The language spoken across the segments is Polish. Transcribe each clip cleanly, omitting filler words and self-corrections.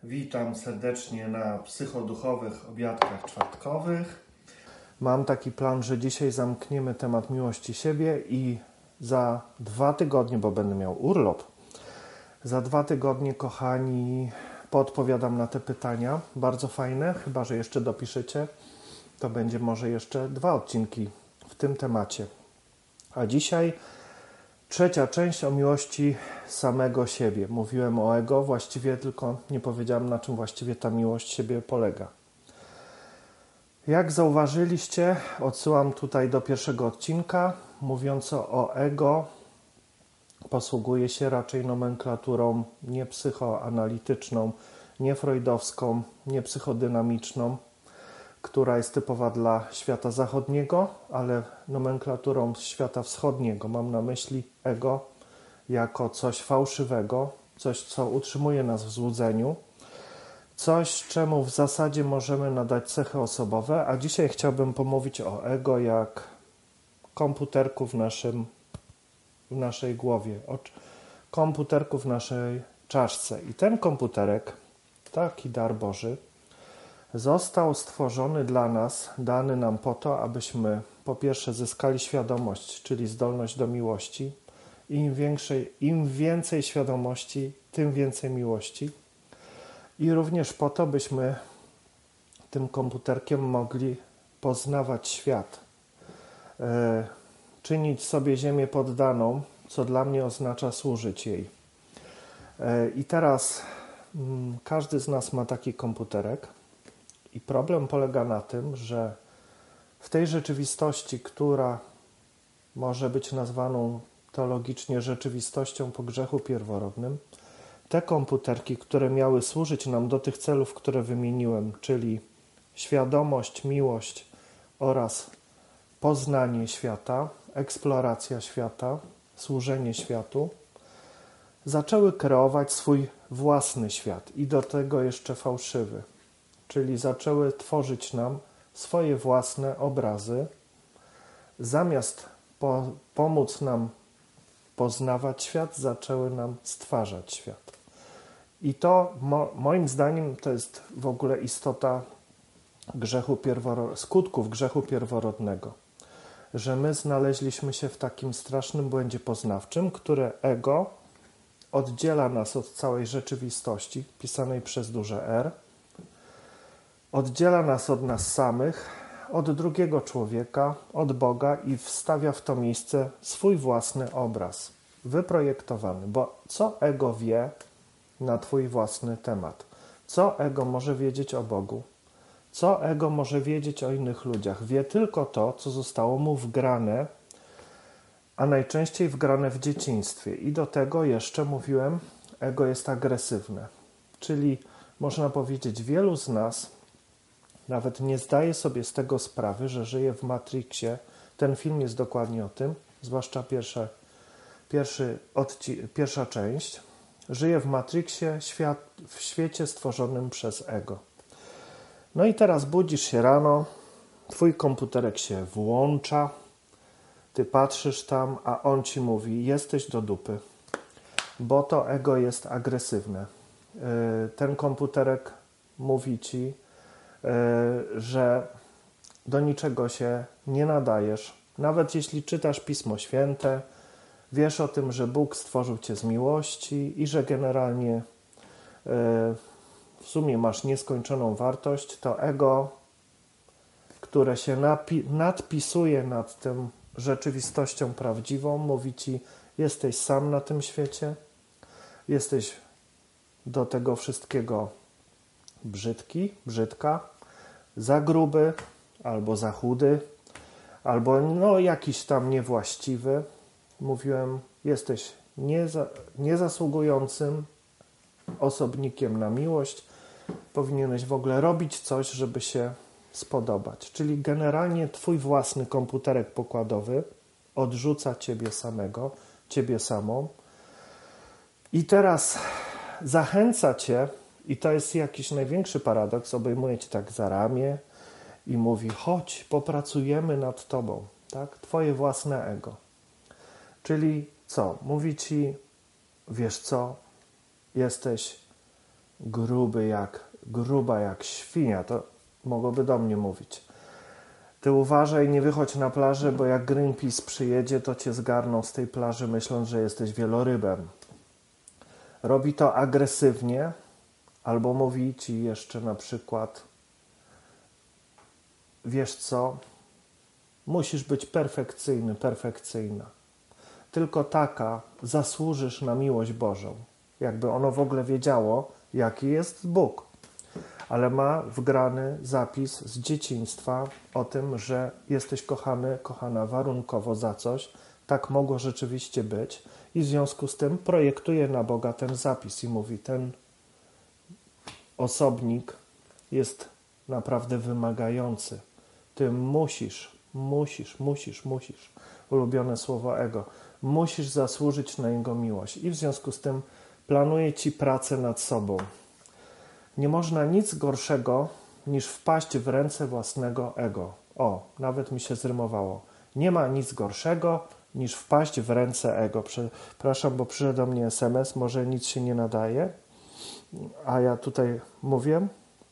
Witam serdecznie na psychoduchowych obiadkach czwartkowych. Mam taki plan, że dzisiaj zamkniemy temat miłości siebie i za 2 tygodnie, bo będę miał urlop, za 2 tygodnie, kochani, podpowiadam na te pytania. Bardzo fajne, chyba że jeszcze dopiszecie, to będzie może jeszcze 2 odcinki w tym temacie. A dzisiaj trzecia część o miłości samego siebie. Mówiłem o ego, właściwie tylko nie powiedziałem, na czym właściwie ta miłość siebie polega. Jak zauważyliście, odsyłam tutaj do pierwszego odcinka. Mówiąc o ego, posługuje się raczej nomenklaturą nie psychoanalityczną, nie freudowską, nie psychodynamiczną, która jest typowa dla świata zachodniego, ale nomenklaturą świata wschodniego. Mam na myśli ego jako coś fałszywego, coś, co utrzymuje nas w złudzeniu, coś, czemu w zasadzie możemy nadać cechy osobowe, a dzisiaj chciałbym pomówić o ego jak komputerku w naszej głowie, o komputerku w naszej czaszce. I ten komputerek, taki dar Boży, został stworzony dla nas, dany nam po to, abyśmy po pierwsze zyskali świadomość, czyli zdolność do miłości. Im więcej świadomości, tym więcej miłości. I również po to, byśmy tym komputerkiem mogli poznawać świat. Czynić sobie ziemię poddaną, co dla mnie oznacza służyć jej. I teraz każdy z nas ma taki komputerek. I problem polega na tym, że w tej rzeczywistości, która może być nazwaną teologicznie rzeczywistością po grzechu pierworodnym, te komputerki, które miały służyć nam do tych celów, które wymieniłem, czyli świadomość, miłość oraz poznanie świata, eksploracja świata, służenie światu, zaczęły kreować swój własny świat i do tego jeszcze fałszywy. Czyli zaczęły tworzyć nam swoje własne obrazy, zamiast pomóc nam poznawać świat, zaczęły nam stwarzać świat. I to moim zdaniem to jest w ogóle istota skutków grzechu pierworodnego, że my znaleźliśmy się w takim strasznym błędzie poznawczym, które ego oddziela nas od całej rzeczywistości, pisanej przez duże R, oddziela nas od nas samych, od drugiego człowieka, od Boga i wstawia w to miejsce swój własny obraz, wyprojektowany. Bo co ego wie na twój własny temat? Co ego może wiedzieć o Bogu? Co ego może wiedzieć o innych ludziach? Wie tylko to, co zostało mu wgrane, a najczęściej wgrane w dzieciństwie. I do tego jeszcze mówiłem, ego jest agresywne. Czyli można powiedzieć, wielu z nas nawet nie zdaje sobie z tego sprawy, że żyje w Matrixie. Ten film jest dokładnie o tym, zwłaszcza pierwsza część. Żyje w Matrixie, w świecie stworzonym przez ego. No i teraz budzisz się rano, twój komputerek się włącza, ty patrzysz tam, a on ci mówi, jesteś do dupy, bo to ego jest agresywne. Ten komputerek mówi ci, że do niczego się nie nadajesz. Nawet jeśli czytasz Pismo Święte, wiesz o tym, że Bóg stworzył cię z miłości i że generalnie w sumie masz nieskończoną wartość, to ego, które się nadpisuje nad tą rzeczywistością prawdziwą, mówi ci, jesteś sam na tym świecie, jesteś do tego wszystkiego brzydka, za gruby, albo za chudy, albo jakiś tam niewłaściwy. Mówiłem, jesteś niezasługującym osobnikiem na miłość. Powinieneś w ogóle robić coś, żeby się spodobać. Czyli generalnie twój własny komputerek pokładowy odrzuca ciebie samego, ciebie samą. I teraz zachęca cię, i to jest jakiś największy paradoks, obejmuje cię tak za ramię i mówi, chodź, popracujemy nad tobą, tak? Twoje własne ego. Czyli co? Mówi ci, wiesz co? Jesteś gruba jak świnia, to mogłoby do mnie mówić. Ty uważaj, nie wychodź na plażę, bo jak Greenpeace przyjedzie, to cię zgarną z tej plaży, myśląc, że jesteś wielorybem. Robi to agresywnie, albo mówi ci jeszcze na przykład, wiesz co, musisz być perfekcyjny, perfekcyjna. Tylko taka zasłużysz na miłość Bożą. Jakby ono w ogóle wiedziało, jaki jest Bóg. Ale ma wgrany zapis z dzieciństwa o tym, że jesteś kochany, kochana warunkowo za coś. Tak mogło rzeczywiście być. I w związku z tym projektuje na Boga ten zapis i mówi, ten osobnik jest naprawdę wymagający. Ty musisz. Ulubione słowo ego. Musisz zasłużyć na Jego miłość. I w związku z tym planuje ci pracę nad sobą. Nie można nic gorszego niż wpaść w ręce własnego ego. O, nawet mi się zrymowało. Nie ma nic gorszego niż wpaść w ręce ego. Przepraszam, bo przyszedł do mnie SMS, może nic się nie nadaje, a ja tutaj mówię.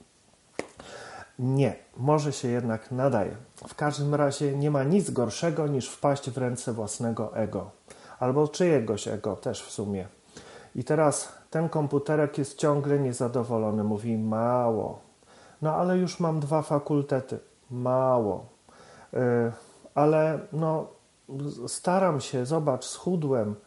Nie, może się jednak nadaje. W każdym razie nie ma nic gorszego niż wpaść w ręce własnego ego. Albo czyjegoś ego też w sumie. I teraz ten komputerek jest ciągle niezadowolony. Mówi, mało. No ale już mam 2 fakultety. Mało. Ale no staram się, zobacz, schudłem.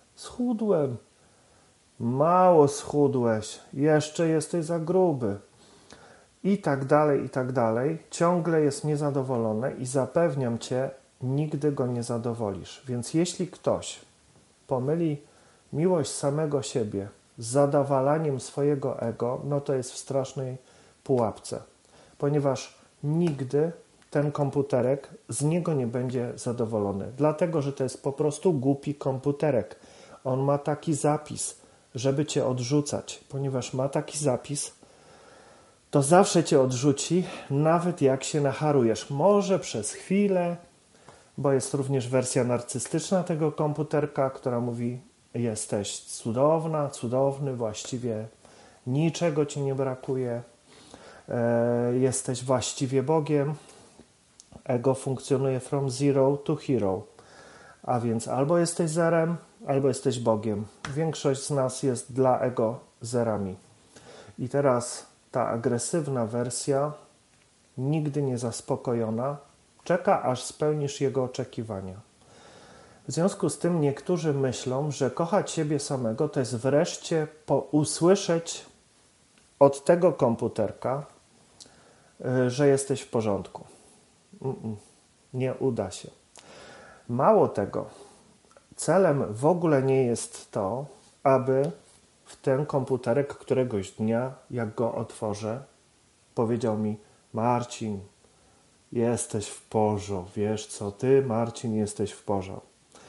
Mało schudłeś. Jeszcze jesteś za gruby. I tak dalej, i tak dalej. Ciągle jest niezadowolony i zapewniam cię, nigdy go nie zadowolisz. Więc jeśli ktoś pomyli miłość samego siebie z zadawalaniem swojego ego, no to jest w strasznej pułapce. Ponieważ nigdy ten komputerek z niego nie będzie zadowolony. Dlatego, że to jest po prostu głupi komputerek. On ma taki zapis, żeby cię odrzucać. Ponieważ ma taki zapis, to zawsze cię odrzuci, nawet jak się nacharujesz. Może przez chwilę, bo jest również wersja narcystyczna tego komputerka, która mówi, jesteś cudowna, cudowny, właściwie niczego ci nie brakuje, jesteś właściwie Bogiem. Ego funkcjonuje from zero to hero, a więc albo jesteś zerem, albo jesteś Bogiem. Większość z nas jest dla ego zerami. I teraz ta agresywna wersja, nigdy nie zaspokojona, czeka, aż spełnisz jego oczekiwania. W związku z tym niektórzy myślą, że kochać siebie samego to jest wreszcie usłyszeć od tego komputerka, że jesteś w porządku. Nie uda się. Mało tego, celem w ogóle nie jest to, aby w ten komputerek któregoś dnia, jak go otworzę, powiedział mi, Marcin, jesteś w porządku, wiesz co, ty Marcin jesteś w porządku.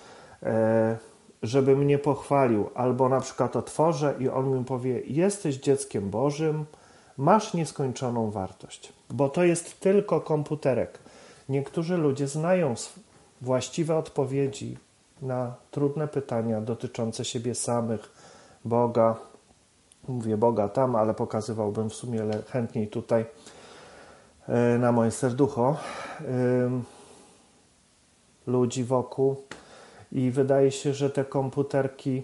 Żeby mnie pochwalił, albo na przykład otworzę i on mi powie, jesteś dzieckiem Bożym, masz nieskończoną wartość, bo to jest tylko komputerek. Niektórzy ludzie znają właściwe odpowiedzi na trudne pytania dotyczące siebie samych, Boga. Mówię Boga tam, ale pokazywałbym w sumie chętniej tutaj na moje serducho ludzi wokół. I wydaje się, że te komputerki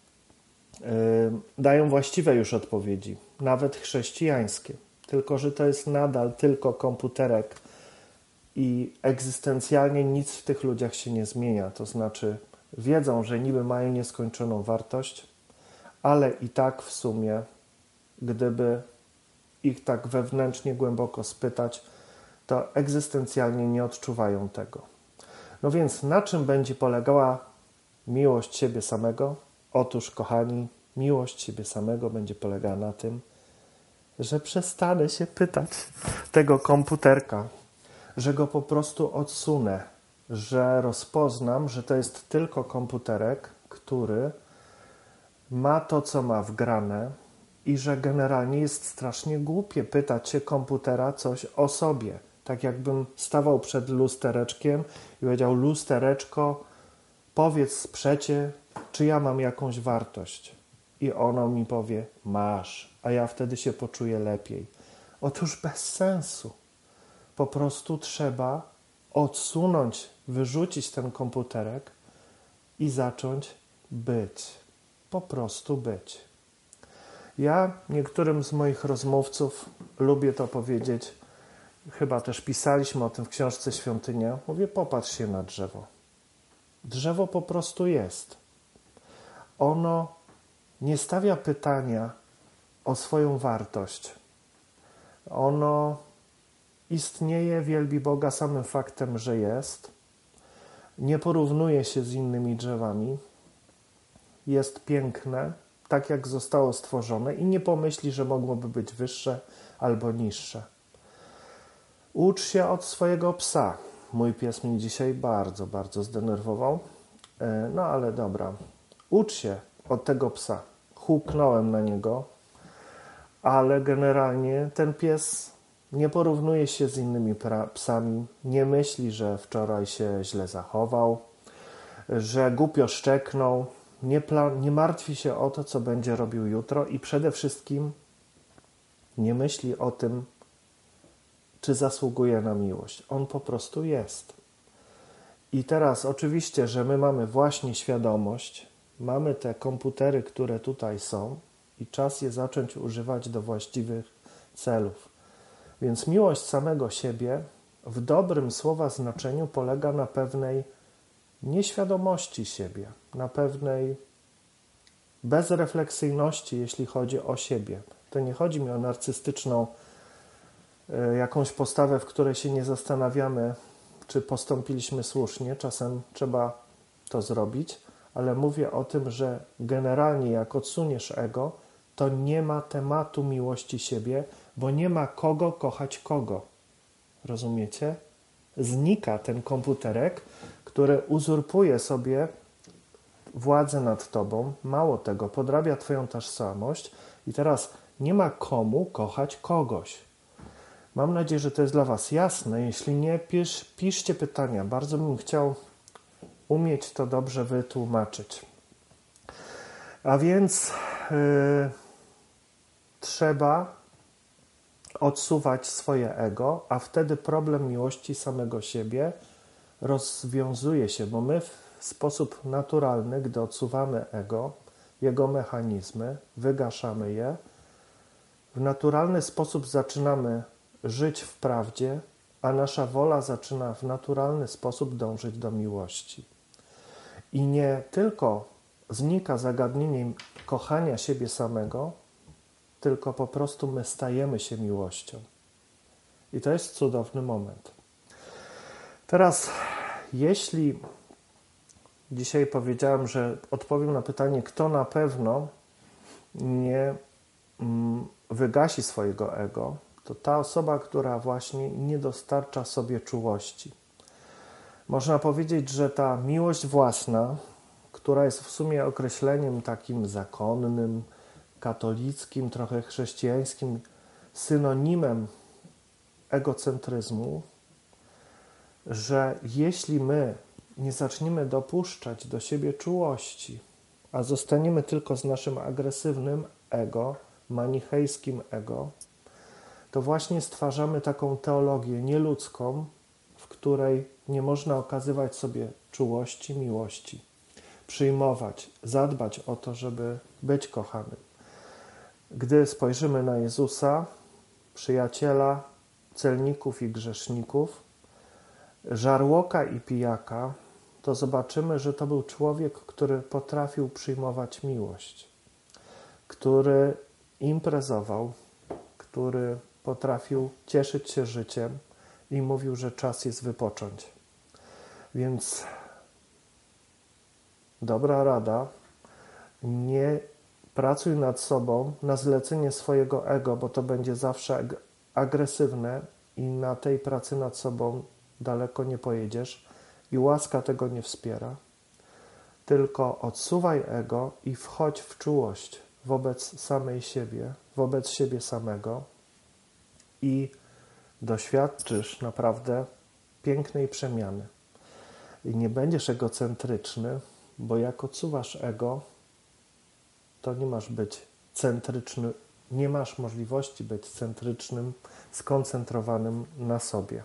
dają właściwe już odpowiedzi, nawet chrześcijańskie. Tylko że to jest nadal tylko komputerek i egzystencjalnie nic w tych ludziach się nie zmienia. To znaczy wiedzą, że niby mają nieskończoną wartość, ale i tak w sumie, gdyby ich tak wewnętrznie głęboko spytać, to egzystencjalnie nie odczuwają tego. No więc na czym będzie polegała miłość siebie samego? Otóż, kochani, miłość siebie samego będzie polegała na tym, że przestanę się pytać tego komputerka, że go po prostu odsunę, że rozpoznam, że to jest tylko komputerek, który ma to, co ma wgrane i że generalnie jest strasznie głupie pytać się komputera coś o sobie. Tak jakbym stawał przed lustereczkiem i powiedział, lustereczko, powiedz przecie, czy ja mam jakąś wartość. I ono mi powie, masz, a ja wtedy się poczuję lepiej. Otóż bez sensu. Po prostu trzeba odsunąć, wyrzucić ten komputerek i zacząć być. Po prostu być. Ja niektórym z moich rozmówców lubię to powiedzieć, chyba też pisaliśmy o tym w książce Świątynia, mówię, popatrz się na drzewo. Drzewo po prostu jest. Ono nie stawia pytania o swoją wartość. Ono istnieje, wielbi Boga samym faktem, że jest. Nie porównuje się z innymi drzewami. Jest piękne, tak jak zostało stworzone i nie pomyśli, że mogłoby być wyższe albo niższe. Ucz się od swojego psa. Mój pies mnie dzisiaj bardzo, bardzo zdenerwował. No ale dobra. Ucz się od tego psa. Huknąłem na niego, ale generalnie ten pies nie porównuje się z innymi psami. Nie myśli, że wczoraj się źle zachował, że głupio szczeknął. Nie martwi się o to, co będzie robił jutro i przede wszystkim nie myśli o tym, czy zasługuje na miłość. On po prostu jest. I teraz oczywiście, że my mamy właśnie świadomość, mamy te komputery, które tutaj są i czas je zacząć używać do właściwych celów. Więc miłość samego siebie w dobrym słowa znaczeniu polega na pewnej nieświadomości siebie, na pewnej bezrefleksyjności, jeśli chodzi o siebie. To nie chodzi mi o narcystyczną jakąś postawę, w której się nie zastanawiamy, czy postąpiliśmy słusznie. Czasem trzeba to zrobić, ale mówię o tym, że generalnie jak odsuniesz ego, to nie ma tematu miłości siebie, bo nie ma kogo kochać kogo. Rozumiecie? Znika ten komputerek, który uzurpuje sobie władzę nad tobą, mało tego, podrabia twoją tożsamość i teraz nie ma komu kochać kogoś. Mam nadzieję, że to jest dla was jasne. Jeśli nie, piszcie pytania. Bardzo bym chciał umieć to dobrze wytłumaczyć. A więc trzeba odsuwać swoje ego, a wtedy problem miłości samego siebie rozwiązuje się, bo my w sposób naturalny, gdy odsuwamy ego, jego mechanizmy, wygaszamy je, w naturalny sposób zaczynamy żyć w prawdzie, a nasza wola zaczyna w naturalny sposób dążyć do miłości. I nie tylko znika zagadnienie kochania siebie samego, tylko po prostu my stajemy się miłością. I to jest cudowny moment. Teraz, jeśli dzisiaj powiedziałem, że odpowiem na pytanie, kto na pewno nie wygasi swojego ego, to ta osoba, która właśnie nie dostarcza sobie czułości. Można powiedzieć, że ta miłość własna, która jest w sumie określeniem takim zakonnym, katolickim, trochę chrześcijańskim, synonimem egocentryzmu, że jeśli my nie zaczniemy dopuszczać do siebie czułości, a zostaniemy tylko z naszym agresywnym ego, manichejskim ego, to właśnie stwarzamy taką teologię nieludzką, w której nie można okazywać sobie czułości, miłości, przyjmować, zadbać o to, żeby być kochanym. Gdy spojrzymy na Jezusa, przyjaciela celników i grzeszników, żarłoka i pijaka, to zobaczymy, że to był człowiek, który potrafił przyjmować miłość, który imprezował, który potrafił cieszyć się życiem i mówił, że czas jest wypocząć. Więc dobra rada, nie pracuj nad sobą na zlecenie swojego ego, bo to będzie zawsze agresywne i na tej pracy nad sobą daleko nie pojedziesz i łaska tego nie wspiera. Tylko odsuwaj ego i wchodź w czułość wobec samej siebie, wobec siebie samego i doświadczysz naprawdę pięknej przemiany. I nie będziesz egocentryczny, bo jak odsuwasz ego, to nie masz być centryczny Nie masz możliwości być centrycznym, skoncentrowanym na sobie.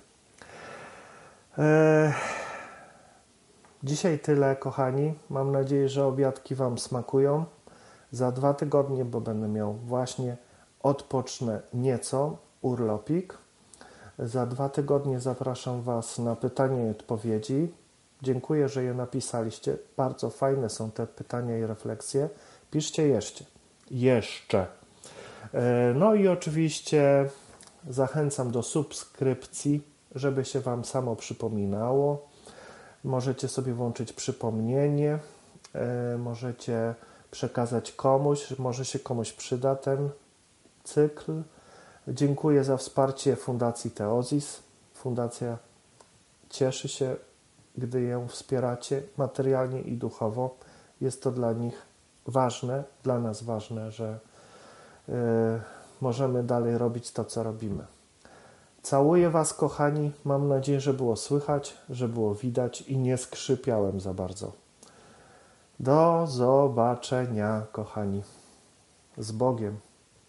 Dzisiaj tyle, kochani. Mam nadzieję, że obiadki Wam smakują. Za 2 tygodnie, bo będę miał właśnie, odpocznę nieco, urlopik. Za 2 tygodnie zapraszam Was na pytania i odpowiedzi. Dziękuję, że je napisaliście. Bardzo fajne są te pytania i refleksje. Piszcie jeszcze. No i oczywiście zachęcam do subskrypcji, żeby się Wam samo przypominało. Możecie sobie włączyć przypomnienie, możecie przekazać komuś, może się komuś przyda ten cykl. Dziękuję za wsparcie Fundacji Teozis. Fundacja cieszy się, gdy ją wspieracie materialnie i duchowo. Jest to dla nich ważne, dla nas ważne, że możemy dalej robić to, co robimy. Całuję Was, kochani. Mam nadzieję, że było słychać, że było widać i nie skrzypiałem za bardzo. Do zobaczenia, kochani. Z Bogiem.